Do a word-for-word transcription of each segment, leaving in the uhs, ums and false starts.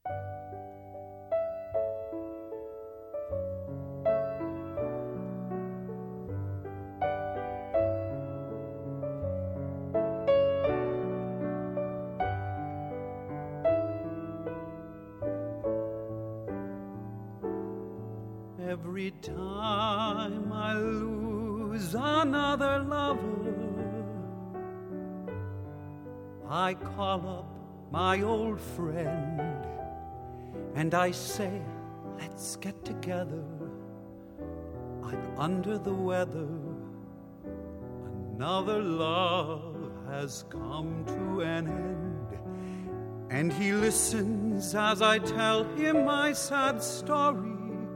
Every time I lose another lover, I call up my old friend and I say, let's get together. I'm under the weather. Another love has come to an end. And he listens as I tell him my sad story,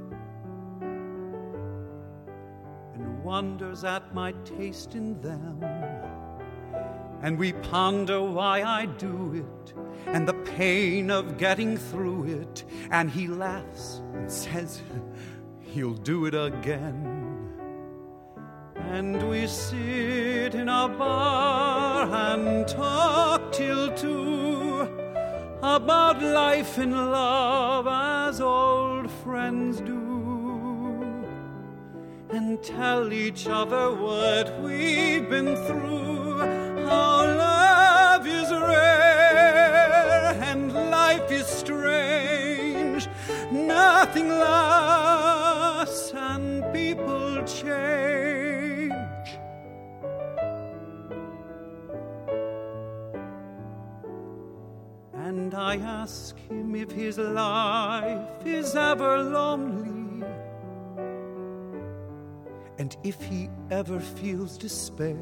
wonders at my taste in them, and we ponder why I do it and the pain of getting through it, and he laughs and says he'll do it again. And we sit in a bar and talk till two about life and love as old friends do, and tell each other what we've been through, how love is rare and life is strange. Nothing lasts and people change. And I ask him if his life is ever lonely, and if he ever feels despair.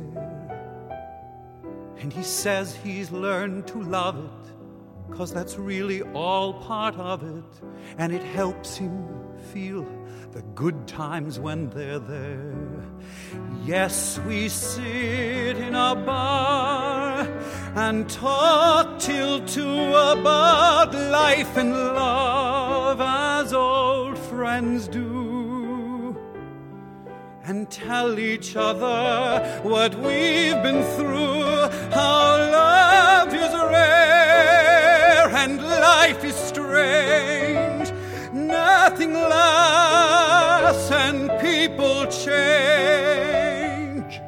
And he says he's learned to love it, 'cause that's really all part of it, and it helps him feel the good times when they're there. Yes, we sit in a bar and talk till two about life and love as old friends do, and tell each other what we've been through, how love is rare and life is strange. Nothing lasts and people change.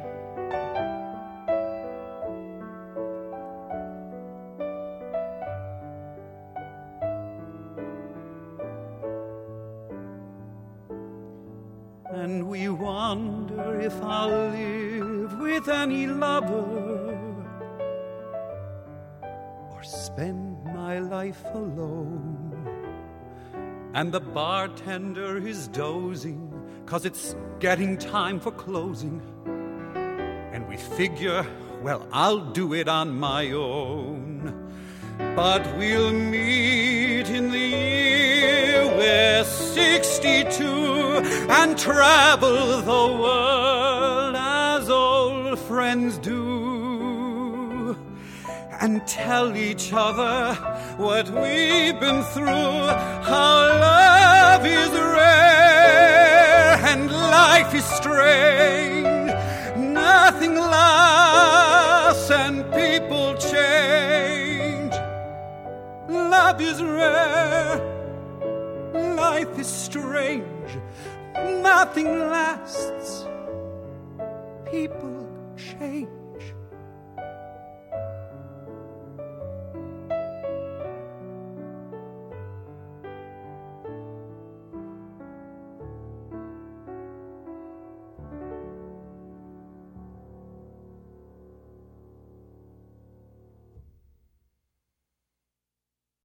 And we wonder if I'll live with any lover or spend my life alone. And the bartender is dozing, 'cause it's getting time for closing. And we figure, well, I'll do it on my own. But we'll meet in the year we're sixty-two and travel the world as old friends do, and tell each other what we've been through, how love is rare and life is strange. Nothing lasts and people change. Love is rare, life is strange. Nothing lasts, people change.